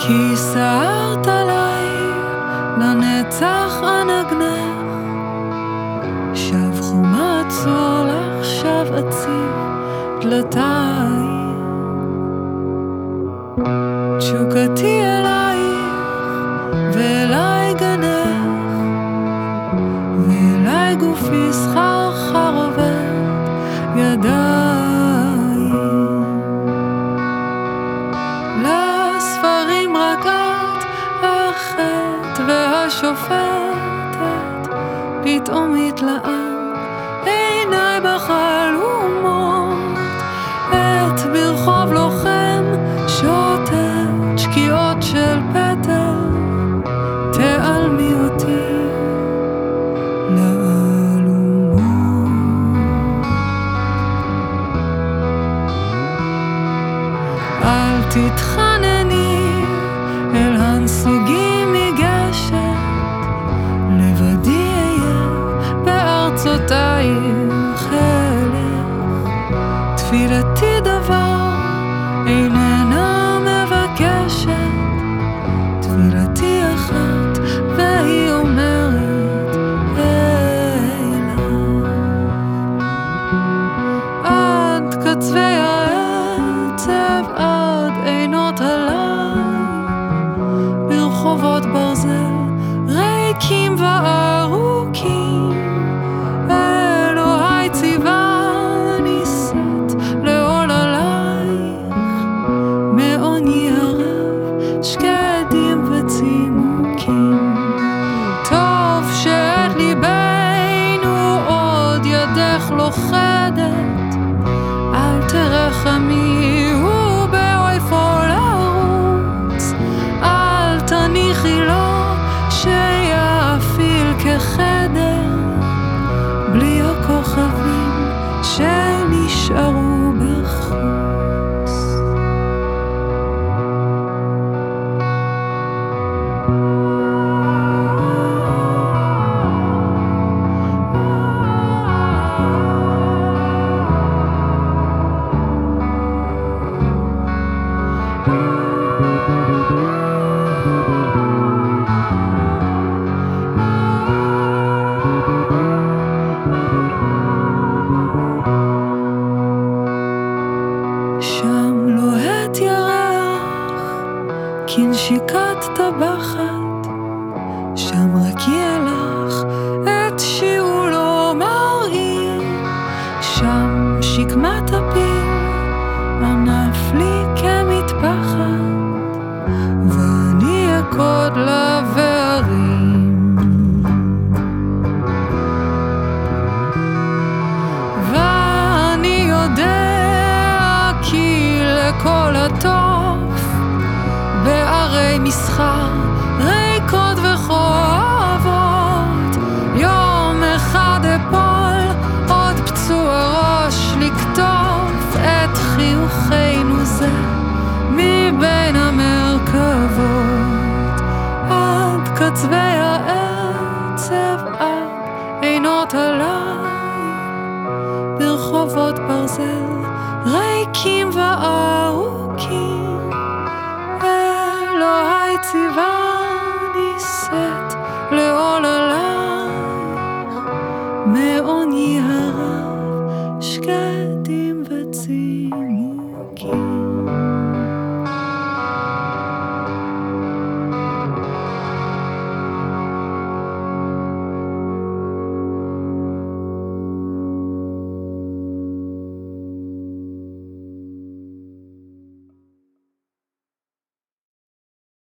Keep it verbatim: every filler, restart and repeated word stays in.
כי סערת עליי לנצח אנגנך, שב חומה עצור לך, שב אציב דלתיי. תשוקתי אלייך ואליי גנך, ואליי גופי סחרחר עובד ידיי. לספרים רק את החטא והשופטת, פתאום התלהם עיניי בחלומות, את ברחוב לוחם שוטט שקיעות של פטל, תעלמי אותי לאלומות. אל תתחנני אל הנסוגים מגשת, לבדי אהיה בארצותייך אלך. תפילתי דבר איננה מבקשת, תפילתי אחת והיא אומרת אלה. עד קצווי העצב, עד עינות הליל, ברחובות ברזל ריקים וארוכים, אלוהי ציווה נישאת לעול עלייך, מעוני הרב שקדים וצימוקים. טוב שאת ליבנו עוד ידך לוחדת, אל תרחמי הוא באויפו לרוץ, אל תניחי לו שיאפיל כחדר, בלי הכוכבים שנשארו בחוץ. שם לוהט ירח כנשיקת טבחת, שם רק יהיה לך את שיעולו מראים, שם שקמת הפיל ענף לי כמטפחת, ואני אקוד לה וערים. ואני יודע כי לכל הטוב בערי מסחר ריקות וחובות, יום אחד אפול עוד פצוע ראש לקטוף את חיוכנו זה מבין המרכבות. עד קצווי העצב, עד עינות הליל, ברחובות ברזל ריקים וארוכים, אלוהי ציווה נישאת לעול עלייך, מעוני הרב שקדים ו